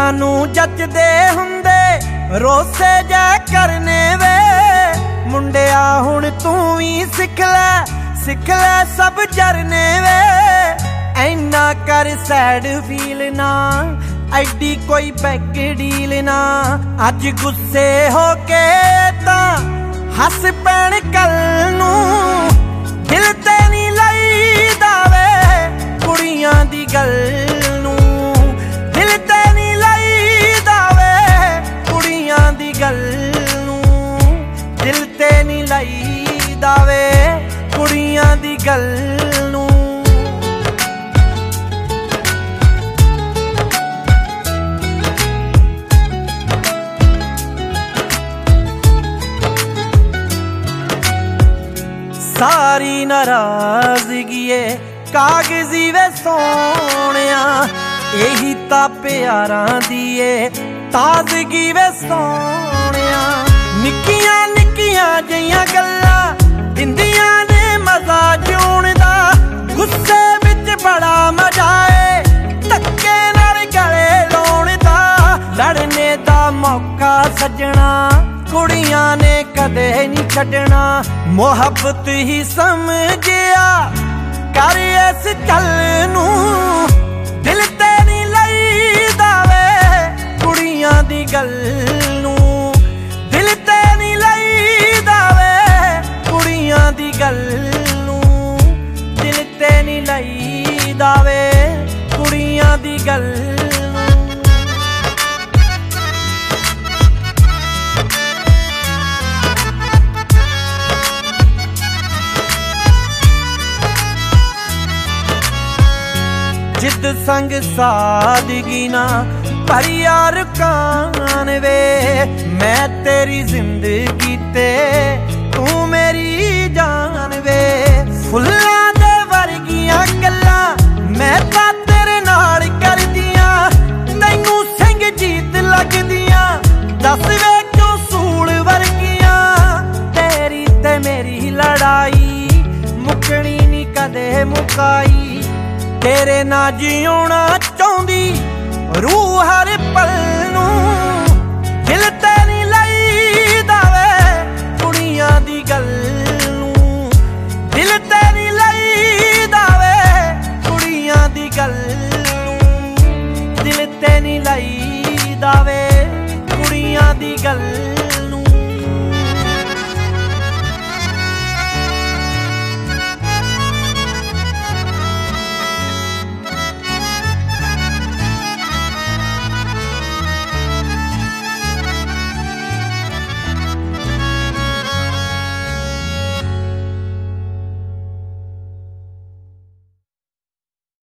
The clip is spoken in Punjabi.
ਕੁੜੀਆਂ ਨੂੰ ਜੱਜਦੇ ਹੁੰਦੇ ਰੋਸੇ ਜੈ ਕਰਨੇ ਵੇ। ਮੁੰਡਿਆ ਹੁਣ ਤੂੰ ਵੀ ਸਿੱਖ ਲੈ ਸਭ ਜਰਨੇ ਵੇ। ਐਨਾ ਕਰ ਸੈਡ ਫੀਲ ਨਾ, ਐਡੀ ਕੋਈ ਬੈਗ ਡੀਲ ਨਾ। ਅੱਜ ਗੁੱਸੇ ਹੋ ਕੇ ਤਾਂ ਹੱਸ ਪੈਣ ਕੱਲ ਨੂੰ, ਦਿਲ ਤੇ ਨਹੀਂ ਲਈਦਾ ਵੇ ਕੁੜੀਆਂ ਦੀ ਗੱਲ ਨੂੰ। ਦਿਲ ਤੇ ਨਹੀਂ ਲਈਦਾ ਵੇ ਕੁੜੀਆਂ ਦੀ ਗੱਲ ਨੂੰ। ਦਿਲ ਤੇ ਨਹੀਂ ਲਈਦਾ ਵੇ ਕੁੜੀਆਂ ਦੀ ਗੱਲ ਨੂੰ। ਸਾਰੀ ਨਾਰਾਜ਼ਗੀ ਏ ਕਾਗਜ਼ੀ ਵੇ ਸੋਹਣਿਆ, ਇਹੀ ਤਾਂ ਪਿਆਰਾਂ ਦੀ ਏ ਤਾਜ਼ਗੀ ਵੇ ਸੋਹਣਿਆ। ਨਿੱਕੀਆਂ ਨਿੱਕੀਆਂ ਜਿਹੀਆਂ ਗੱਲਾਂ ਦਿੰਦੀਆਂ ਨੇ ਮਜ਼ਾ ਜਿਉਣ ਦਾ। ਗੁੱਸੇ ਵਿੱਚ ਬੜਾ ਮਜ਼ਾ ਏ ਧੱਕੇ ਨਾਲ ਗਲੇ ਲਾਉਣ ਦਾ। ਲੜਨੇ ਦਾ ਮੌਕਾ ਸੱਜਣਾ ਕੁੜੀਆਂ ਨੇ ਕਦੇ ਨਹੀਂ ਛੱਡਣਾ। ਮੁਹੱਬਤ ਹੀ ਸਮਝਿਆ ਕਰ ਇਸ ਚੱਲ ਨੂੰ। ਦਿਲ ਤੇ ਨਹੀਂ ਲਈਦਾ ਵੇ ਕੁੜੀਆਂ ਦੀ ਗੱਲ ਨੂੰ। ਦਿਲ ਤੇ ਨਹੀਂ ਲਈਦਾ ਵੇ ਕੁੜੀਆਂ ਦੀ ਗੱਲ ਨੂੰ। ਦਿਲ ਤੇ ਨਹੀਂ ਲਈਦਾ ਵੇ ਕੁੜੀਆਂ ਦੀ ਗੱਲ ਨੂੰ। ਜਿੱਦ ਸੰਗ ਸਾਦਗੀ ਨਾ ਪਰ ਯਾਰ ਕਾਨ ਵੇ। ਮੈਂ ਤੇਰੀ ਜ਼ਿੰਦਗੀ ਤੇ ਤੂੰ ਮੇਰੀ ਜਾਨ ਵੇ। ਫੁੱਲਾਂ ਦੇ ਵਰਗੀਆਂ ਗੱਲਾਂ ਮੈਂ ਤਾਂ ਤੇਰੇ ਨਾਲ ਕਰਦੀਆਂ। ਤੈਨੂੰ ਸਿੰਘ ਜੀਤ ਲੱਗਦੀਆਂ ਦੱਸ ਵੇ ਕਿਉਂ ਸੂਲ ਵਰਗੀਆਂ। ਤੇਰੀ ਤੇ ਮੇਰੀ ਲੜਾਈ ਮੁੱਕਣੀ ਨੀ ਕਦੇ ਮੁਕਾਈ। ਤੇਰੇ ਨਾਲ ਜਿਉਣਾ ਚਾਹੁੰਦੀ ਰੂਹ ਹਰ ਪਲ ਨੂੰ। ਦਿਲ ਤੇ ਨਹੀਂ ਲਈਦਾ ਵੇ ਕੁੜੀਆਂ ਦੀ ਗੱਲ ਨੂੰ। ਦਿਲ ਤੇ ਨਹੀਂ ਲਈਦਾ ਵੇ ਕੁੜੀਆਂ ਦੀ ਗੱਲ ਨੂੰ। ਦਿਲ ਤੇ ਨਹੀਂ ਲਈਦਾ ਵੇ ਕੁੜੀਆਂ ਦੀ ਗੱਲ